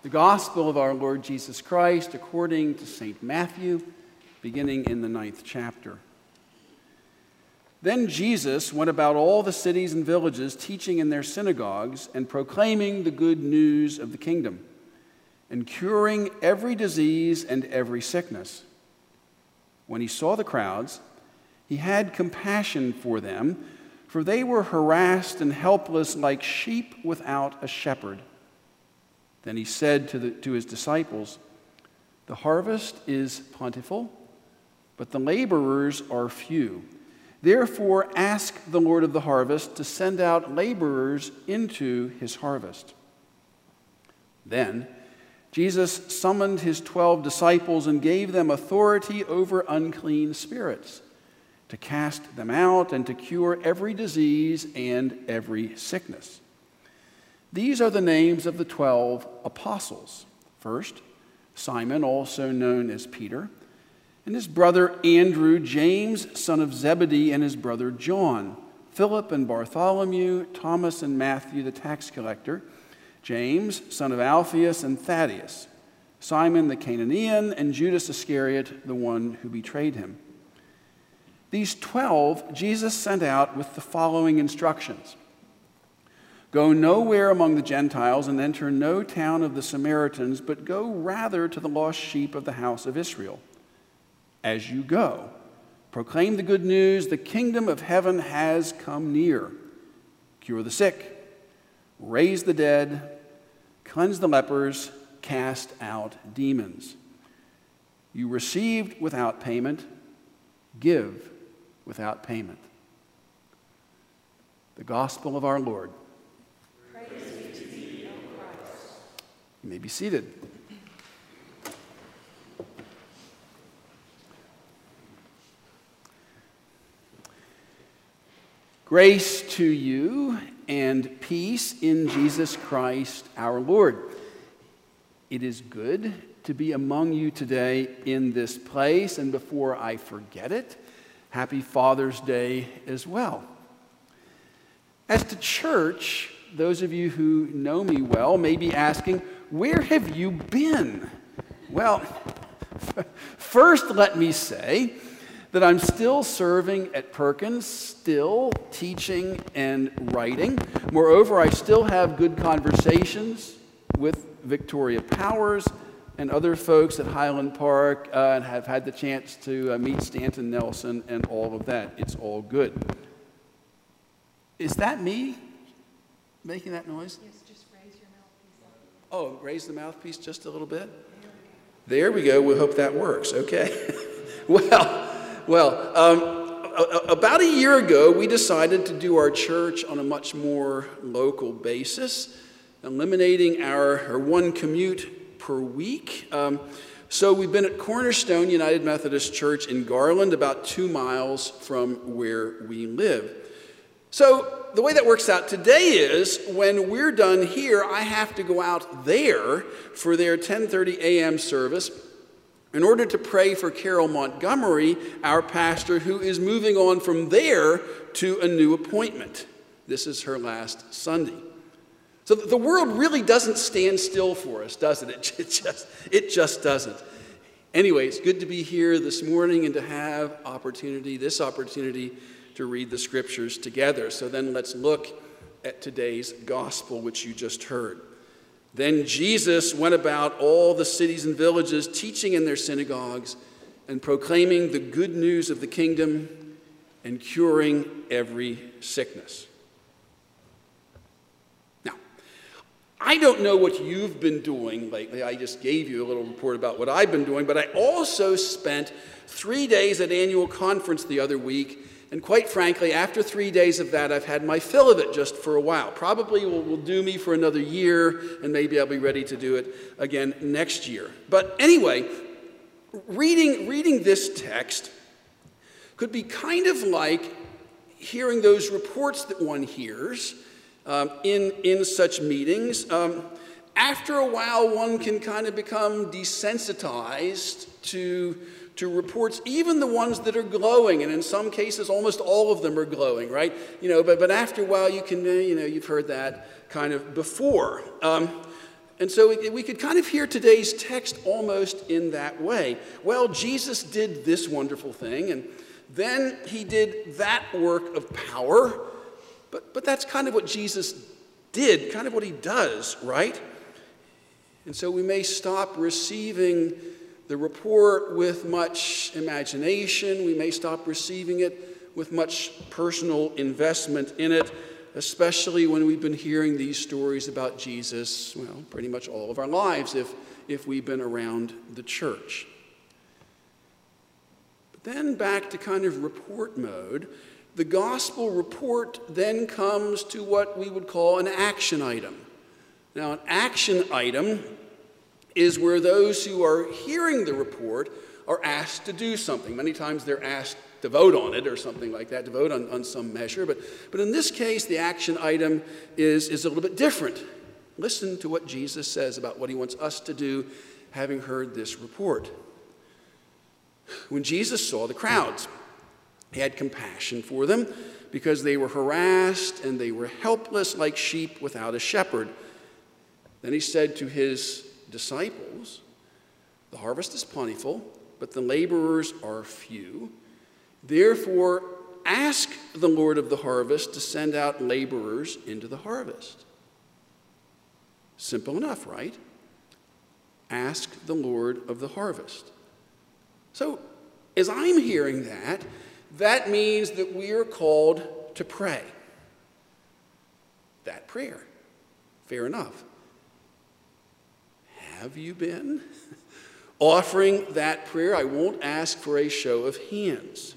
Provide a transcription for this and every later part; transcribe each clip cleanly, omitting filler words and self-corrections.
The Gospel of our Lord Jesus Christ according to St. Matthew, beginning in the 9th chapter. Then Jesus went about all the cities and villages, teaching in their synagogues and proclaiming the good news of the kingdom, and curing every disease and every sickness. When he saw the crowds, he had compassion for them, for they were harassed and helpless like sheep without a shepherd. Then he said to his disciples, "The harvest is plentiful, but the laborers are few. Therefore ask the Lord of the harvest to send out laborers into his harvest." Then Jesus summoned his 12 disciples and gave them authority over unclean spirits, to cast them out and to cure every disease and every sickness. These are the names of the 12 apostles. First, Simon, also known as Peter, and his brother Andrew, James, son of Zebedee, and his brother John, Philip and Bartholomew, Thomas and Matthew, the tax collector, James, son of Alphaeus, and Thaddeus, Simon the Canaanian, and Judas Iscariot, the one who betrayed him. These 12 Jesus sent out with the following instructions: "Go nowhere among the Gentiles and enter no town of the Samaritans, but go rather to the lost sheep of the house of Israel. As you go, proclaim the good news, the kingdom of heaven has come near. Cure the sick, raise the dead, cleanse the lepers, cast out demons. You received without payment, give without payment." The Gospel of our Lord. Praise be to thee, O Christ. You may be seated. Grace to you and peace in Jesus Christ our Lord. It is good to be among you today in this place, and before I forget it, happy Father's Day as well. As to church, those of you who know me well may be asking, where have you been? Well, first let me say that I'm still serving at Perkins, still teaching and writing. Moreover, I still have good conversations with Victoria Powers and other folks at Highland Park, and have had the chance to meet Stanton Nelson and all of that. It's all good. Is that me making that noise? Yes, just raise your mouthpiece up. Oh, raise the mouthpiece just a little bit? There we go. We hope that works. Okay. About a year ago, we decided to do our church on a much more local basis, eliminating our one commute per week. So we've been at Cornerstone United Methodist Church in Garland, about 2 miles from where we live. So the way that works out today is when we're done here, I have to go out there for their 10:30 a.m. service in order to pray for Carol Montgomery, our pastor, who is moving on from there to a new appointment. This is her last Sunday. So the world really doesn't stand still for us, does it? It just doesn't. Anyway, it's good to be here this morning and to have this opportunity to read the scriptures together. So then let's look at today's gospel, which you just heard. Then Jesus went about all the cities and villages, teaching in their synagogues and proclaiming the good news of the kingdom and curing every sickness. Now, I don't know what you've been doing lately. I just gave you a little report about what I've been doing, but I also spent 3 days at annual conference the other week. And quite frankly, after 3 days of that, I've had my fill of it just for a while. Probably will do me for another year, and maybe I'll be ready to do it again next year. But anyway, reading this text could be kind of like hearing those reports that one hears in such meetings. After a while, one can kind of become desensitized to reports, even the ones that are glowing, and in some cases, almost all of them are glowing, right? But after a while, you can, you've heard that kind of before. And so we could kind of hear today's text almost in that way. Well, Jesus did this wonderful thing, and then he did that work of power. But that's kind of what Jesus did, kind of what he does, right? And so we may stop receiving the report with much imagination. We may stop receiving it with much personal investment in it, especially when we've been hearing these stories about Jesus, well, pretty much all of our lives if we've been around the church. But then back to kind of report mode, the gospel report then comes to what we would call an action item. Now, an action item is where those who are hearing the report are asked to do something. Many times they're asked to vote on it or something like that, to vote on some measure. But in this case, the action item is a little bit different. Listen to what Jesus says about what he wants us to do, having heard this report. When Jesus saw the crowds, he had compassion for them because they were harassed and they were helpless like sheep without a shepherd. Then he said to his disciples, "The harvest is plentiful, but the laborers are few. Therefore, ask the Lord of the harvest to send out laborers into the harvest." Simple enough, right? Ask the Lord of the harvest. So, as I'm hearing that, that means that we are called to pray. That prayer. Fair enough. Have you been offering that prayer? I won't ask for a show of hands.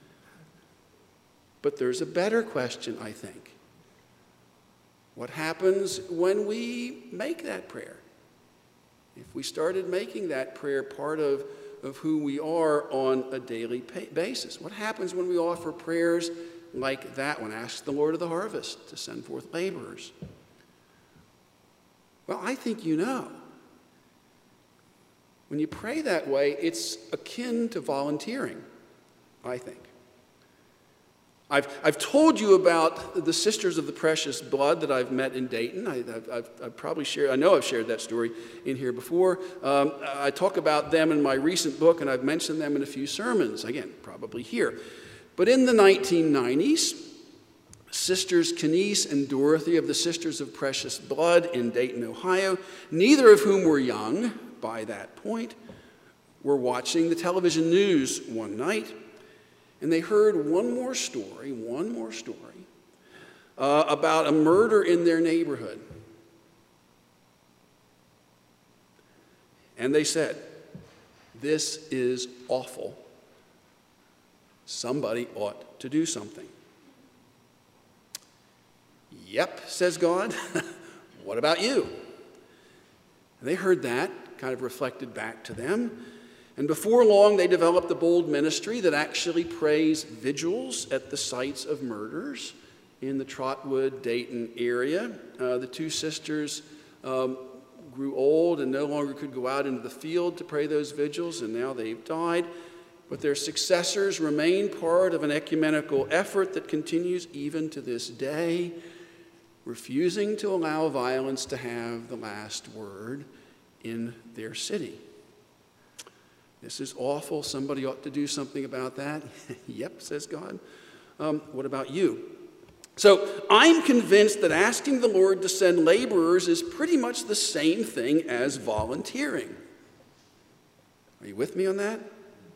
But there's a better question, I think. What happens when we make that prayer? If we started making that prayer part of who we are on a daily basis, what happens when we offer prayers like that one? Ask the Lord of the harvest to send forth laborers. Well, I think you know. When you pray that way, it's akin to volunteering, I think. I've told you about the Sisters of the Precious Blood that I've met in Dayton. I've probably shared, I know I've shared that story in here before. I talk about them in my recent book, and I've mentioned them in a few sermons, again, probably here. But in the 1990s, Sisters Kenise and Dorothy of the Sisters of Precious Blood in Dayton, Ohio, neither of whom were young by that point, were watching the television news one night, and they heard one more story about a murder in their neighborhood. And they said, "This is awful. Somebody ought to do something." "Yep," says God. "What about you?" And they heard that, kind of reflected back to them. And before long, they developed a bold ministry that actually prays vigils at the sites of murders in the Trotwood, Dayton area. The two sisters grew old and no longer could go out into the field to pray those vigils, and now they've died. But their successors remain part of an ecumenical effort that continues even to this day, refusing to allow violence to have the last word in their city. "This is awful. Somebody ought to do something about that." "Yep," says God. "What about you?" So I'm convinced that asking the Lord to send laborers is pretty much the same thing as volunteering. Are you with me on that?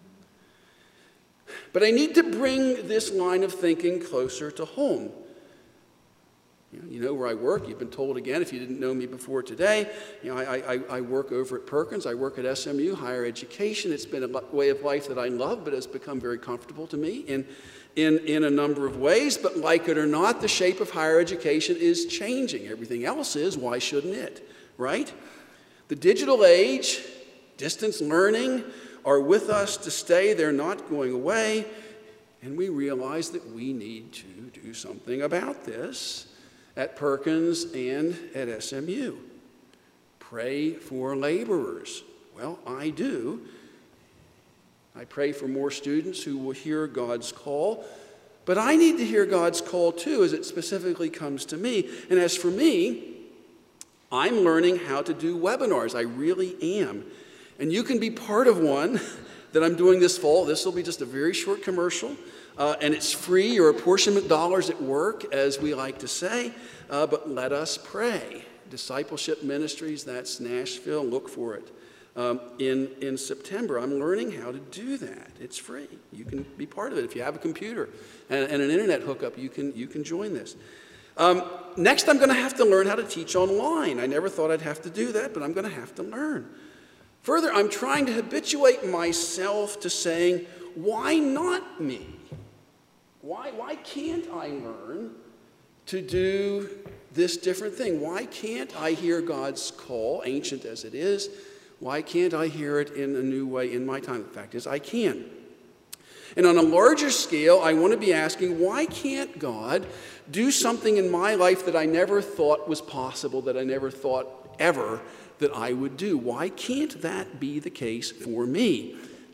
But I need to bring this line of thinking closer to home. You know where I work. You've been told again, if you didn't know me before today, I work over at Perkins. I work at SMU, higher education. It's been a way of life that I love, but has become very comfortable to me in a number of ways. But like it or not, the shape of higher education is changing. Everything else is. Why shouldn't it? Right? The digital age, distance learning are with us to stay. They're not going away. And we realize that we need to do something about this at Perkins and at SMU. Pray for laborers. Well, I do. I pray for more students who will hear God's call. But I need to hear God's call too, as it specifically comes to me. And as for me, I'm learning how to do webinars. I really am. And you can be part of one that I'm doing this fall. This will be just a very short commercial. And it's free or apportionment dollars at work, as we like to say. But let us pray. Discipleship Ministries, that's Nashville. Look for it. In September, I'm learning how to do that. It's free. You can be part of it. If you have a computer and an internet hookup, you can join this. Next, I'm going to have to learn how to teach online. I never thought I'd have to do that, but I'm going to have to learn. Further, I'm trying to habituate myself to saying, why not me? Why can't I learn to do this different thing? Why can't I hear God's call, ancient as it is? Why can't I hear it in a new way in my time? The fact is, I can. And on a larger scale, I want to be asking, why can't God do something in my life that I never thought was possible, that I never thought ever that I would do? Why can't that be the case for me?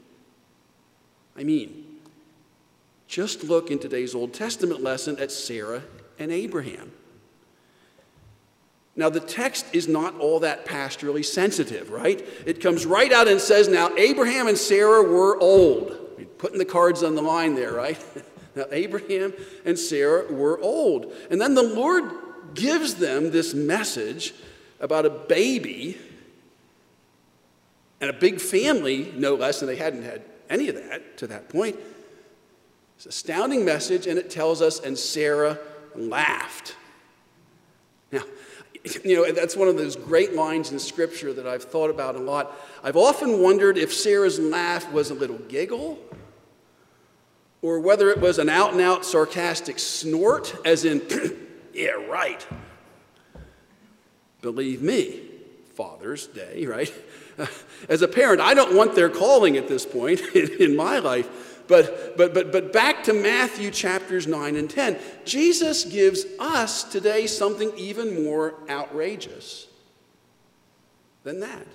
I mean, just look in today's Old Testament lesson at Sarah and Abraham. Now, the text is not all that pastorally sensitive, right? It comes right out and says, now, Abraham and Sarah were old. Putting the cards on the line there, right? Now, Abraham and Sarah were old. And then the Lord gives them this message about a baby and a big family, no less, and they hadn't had any of that to that point. It's an astounding message, and it tells us, and Sarah laughed. Now, that's one of those great lines in Scripture that I've thought about a lot. I've often wondered if Sarah's laugh was a little giggle, or whether it was an out-and-out sarcastic snort, as in, yeah, right. Believe me, Father's Day, right? As a parent, I don't want their calling at this point in my life. But back to Matthew chapters 9 and 10. Jesus gives us today something even more outrageous than that.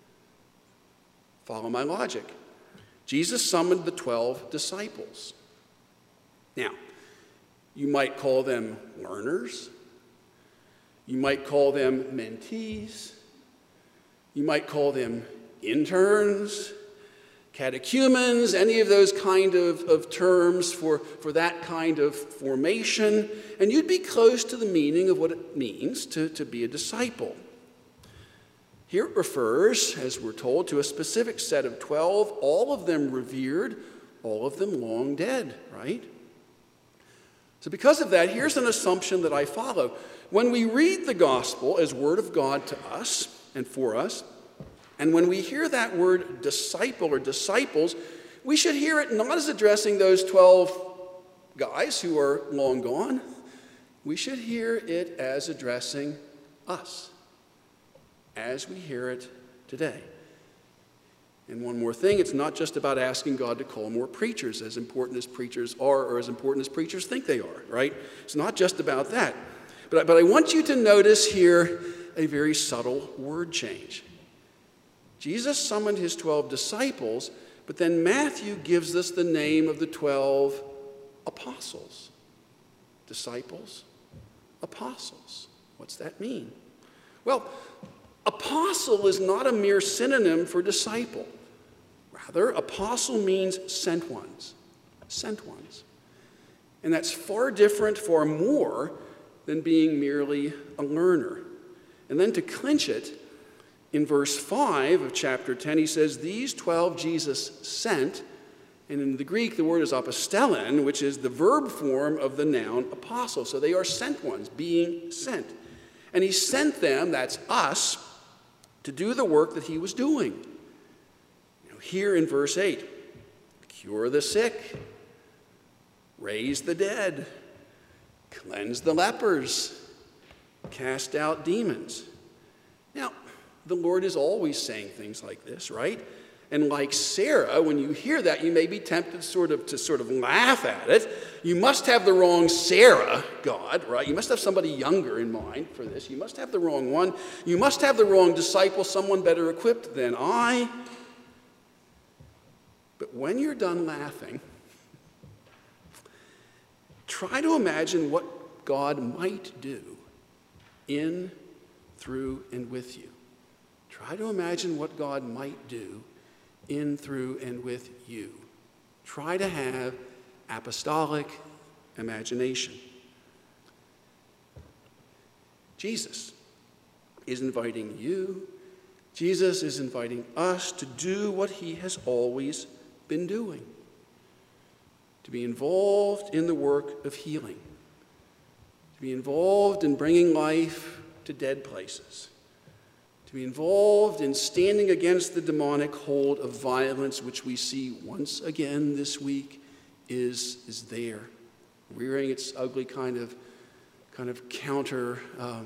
Follow my logic. Jesus summoned the 12 disciples. Now, you might call them learners. You might call them mentees. You might call them interns, catechumens, any of those kind of terms for that kind of formation. And you'd be close to the meaning of what it means to be a disciple. Here it refers, as we're told, to a specific set of 12, all of them revered, all of them long dead, right? So because of that, here's an assumption that I follow. When we read the gospel as word of God to us and for us, and when we hear that word disciple or disciples, we should hear it not as addressing those 12 guys who are long gone. We should hear it as addressing us, as we hear it today. And one more thing, it's not just about asking God to call more preachers, as important as preachers are or as important as preachers think they are, right? It's not just about that. But I want you to notice here a very subtle word change. Jesus summoned his 12 disciples, but then Matthew gives us the name of the 12 apostles. Disciples, apostles. What's that mean? Well, apostle is not a mere synonym for disciple. Rather, apostle means sent ones. Sent ones. And that's far different, far more than being merely a learner. And then to clinch it, in verse 5 of chapter 10, he says, these 12 Jesus sent, and in the Greek the word is apostellon, which is the verb form of the noun apostle. So they are sent ones, being sent. And he sent them, that's us, to do the work that he was doing. Here in verse 8, cure the sick, raise the dead, cleanse the lepers, cast out demons. Now, the Lord is always saying things like this, right? And like Sarah, when you hear that, you may be tempted to sort of laugh at it. You must have the wrong Sarah, God, right? You must have somebody younger in mind for this. You must have the wrong one. You must have the wrong disciple, someone better equipped than I. But when you're done laughing, try to imagine what God might do in, through, and with you. Try to imagine what God might do in, through, and with you. Try to have apostolic imagination. Jesus is inviting you, Jesus is inviting us to do what he has always been doing, to be involved in the work of healing, to be involved in bringing life to dead places, to be involved in standing against the demonic hold of violence, which we see once again this week is there, rearing its ugly kind of counter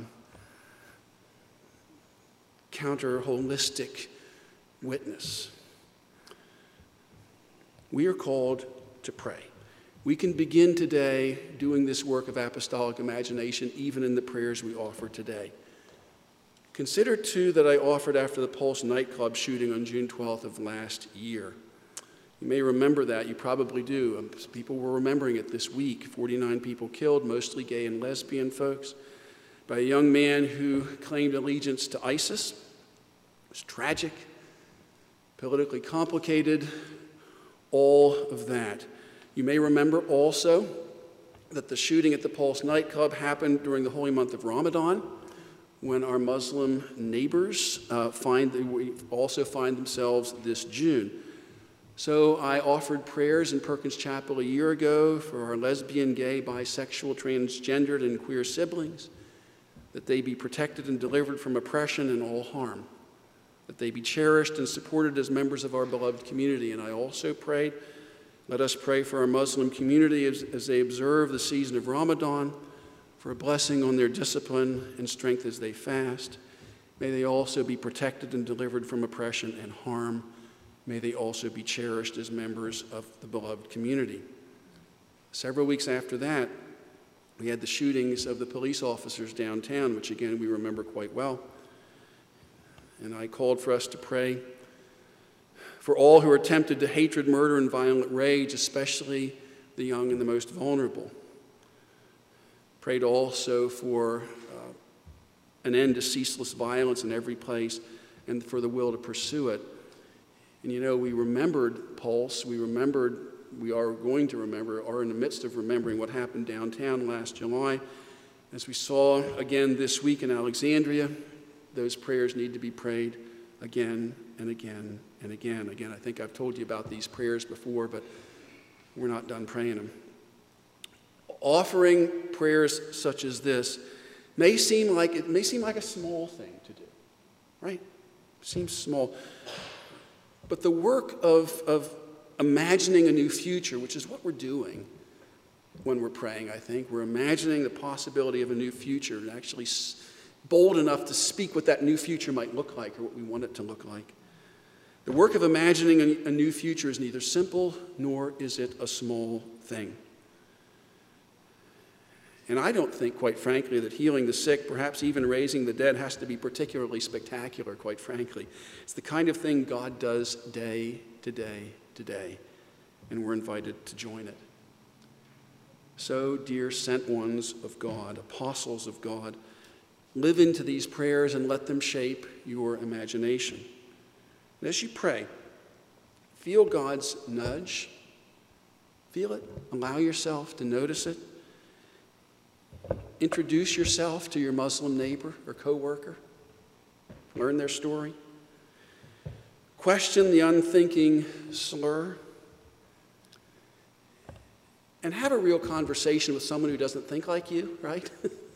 holistic witness. We are called to pray. We can begin today doing this work of apostolic imagination even in the prayers we offer today. Consider, too, that I offered after the Pulse nightclub shooting on June 12th of last year. You may remember that. You probably do. People were remembering it this week. 49 people killed, mostly gay and lesbian folks, by a young man who claimed allegiance to ISIS. It was tragic, politically complicated, all of that. You may remember also that the shooting at the Pulse nightclub happened during the holy month of Ramadan, when our Muslim neighbors also find themselves this June. So I offered prayers in Perkins Chapel a year ago for our lesbian, gay, bisexual, transgendered, and queer siblings, that they be protected and delivered from oppression and all harm, that they be cherished and supported as members of our beloved community. And I also prayed, let us pray for our Muslim community as they observe the season of Ramadan, for a blessing on their discipline and strength as they fast. May they also be protected and delivered from oppression and harm. May they also be cherished as members of the beloved community. Several weeks after that, we had the shootings of the police officers downtown, which again we remember quite well. And I called for us to pray for all who are tempted to hatred, murder, and violent rage, especially the young and the most vulnerable. Prayed also for an end to ceaseless violence in every place and for the will to pursue it. And you know, we remembered Pulse, we are going to remember, are in the midst of remembering what happened downtown last July. As we saw again this week in Alexandria, those prayers need to be prayed again and again and again. Again, I think I've told you about these prayers before, but we're not done praying them. Offering prayers such as this may seem like a small thing to do, right? Seems small. But the work of imagining a new future, which is what we're doing when we're praying, I think. We're imagining the possibility of a new future and actually bold enough to speak what that new future might look like or what we want it to look like. The work of imagining a new future is neither simple nor is it a small thing. And I don't think, quite frankly, that healing the sick, perhaps even raising the dead, has to be particularly spectacular, quite frankly. It's the kind of thing God does day to day to day, and we're invited to join it. So, dear sent ones of God, apostles of God, live into these prayers and let them shape your imagination. And as you pray, feel God's nudge. Feel it. Allow yourself to notice it. Introduce yourself to your Muslim neighbor or coworker. Learn their story. Question the unthinking slur. And have a real conversation with someone who doesn't think like you, right?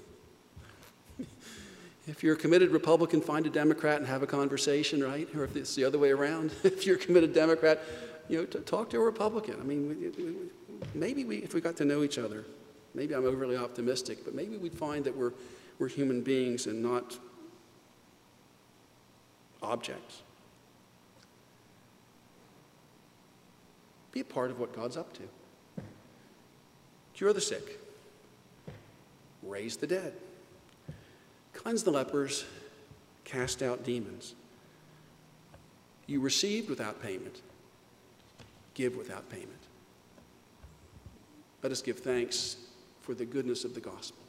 If you're a committed Republican, find a Democrat and have a conversation, right? Or if it's the other way around, if you're a committed Democrat, talk to a Republican. I mean, maybe if we got to know each other, maybe I'm overly optimistic, but maybe we'd find that we're human beings and not objects. Be a part of what God's up to. Cure the sick. Raise the dead. Cleanse the lepers. Cast out demons. You received without payment. Give without payment. Let us give thanks for the goodness of the gospel.